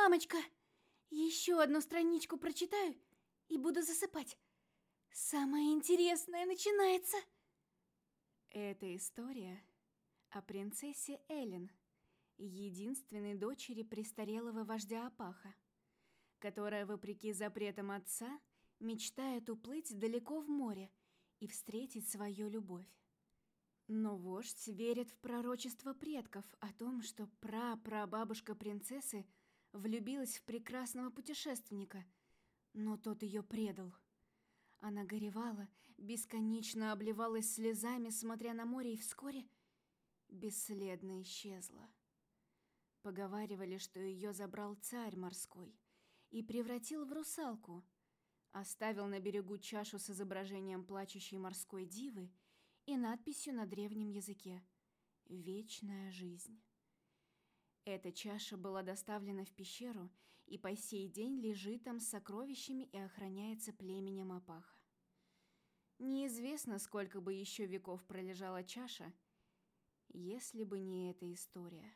Мамочка, еще одну страничку прочитаю и буду засыпать. Самое интересное начинается. Это история о принцессе Элен, единственной дочери престарелого вождя Апаха, которая, вопреки запретам отца, мечтает уплыть далеко в море и встретить свою любовь. Но вождь верит в пророчество предков о том, что прапрабабушка принцессы влюбилась в прекрасного путешественника, но тот ее предал. Она горевала, бесконечно обливалась слезами, смотря на море, и вскоре бесследно исчезла. Поговаривали, что ее забрал царь морской и превратил в русалку, оставил на берегу чашу с изображением плачущей морской дивы и надписью на древнем языке «Вечная жизнь». Эта чаша была доставлена в пещеру и по сей день лежит там с сокровищами и охраняется племенем Апаха. Неизвестно, сколько бы еще веков пролежала чаша, если бы не эта история.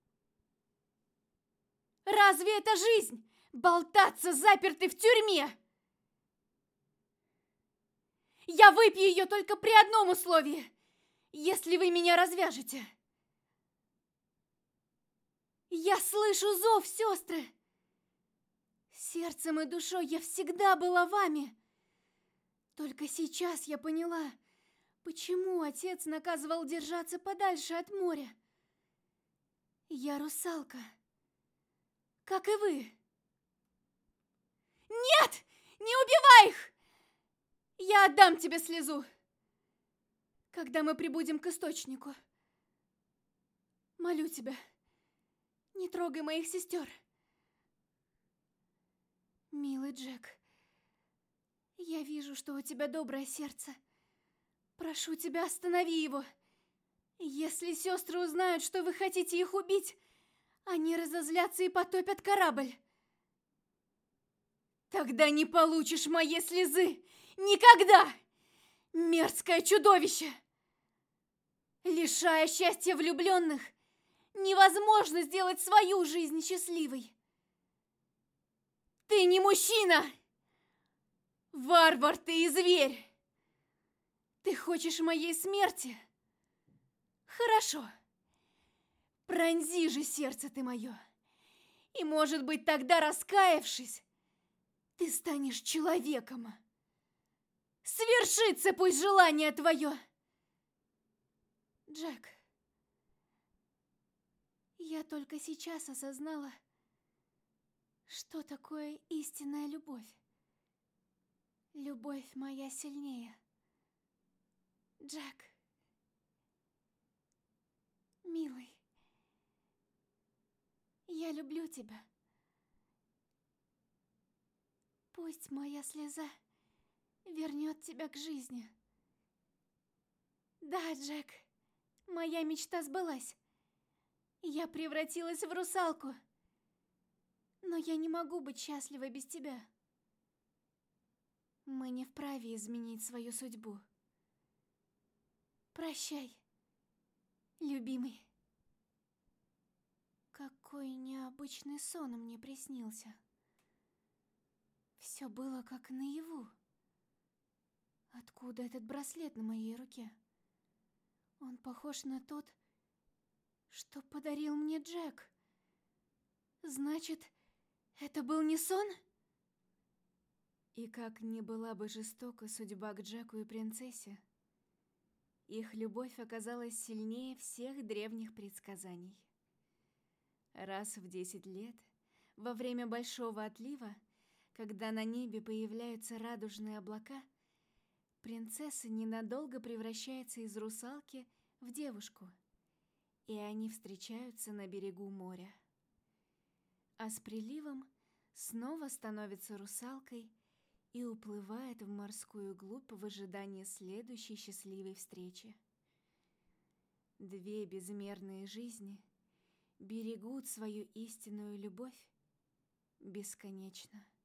Разве это жизнь? Болтаться запертый в тюрьме! Я выпью ее только при одном условии, если вы меня развяжете. Я слышу зов, сестры. Сердцем и душой я всегда была вами. Только сейчас я поняла, почему отец наказывал держаться подальше от моря. Я русалка, как и вы. Нет, не убивай их! Я отдам тебе слезу, когда мы прибудем к источнику. Молю тебя, не трогай моих сестер. Милый Джек, я вижу, что у тебя доброе сердце. Прошу тебя, останови его. Если сестры узнают, что вы хотите их убить, они разозлятся и потопят корабль. Тогда не получишь моей слезы. Никогда! Мерзкое чудовище! Лишая счастья влюбленных, невозможно сделать свою жизнь счастливой. Ты не мужчина! Варвар ты и зверь! Ты хочешь моей смерти? Хорошо. Пронзи же сердце ты мое. И, может быть, тогда, раскаявшись, ты станешь человеком. Свершится пусть желание твое. Джек, я только сейчас осознала, что такое истинная любовь. Любовь моя сильнее. Джек, милый, я люблю тебя. Пусть моя слеза вернет тебя к жизни. Да, Джек, моя мечта сбылась. Я превратилась в русалку. Но я не могу быть счастлива без тебя. Мы не вправе изменить свою судьбу. Прощай, любимый. Какой необычный сон мне приснился. Все было как наяву. Откуда этот браслет на моей руке? Он похож на тот, что подарил мне Джек. Значит, это был не сон? И как ни была бы жестока судьба к Джеку и принцессе, их любовь оказалась сильнее всех древних предсказаний. Раз в 10 лет, во время большого отлива, когда на небе появляются радужные облака, принцесса ненадолго превращается из русалки в девушку, и они встречаются на берегу моря. А с приливом снова становится русалкой и уплывает в морскую глубь в ожидании следующей счастливой встречи. Две безмерные жизни берегут свою истинную любовь бесконечно.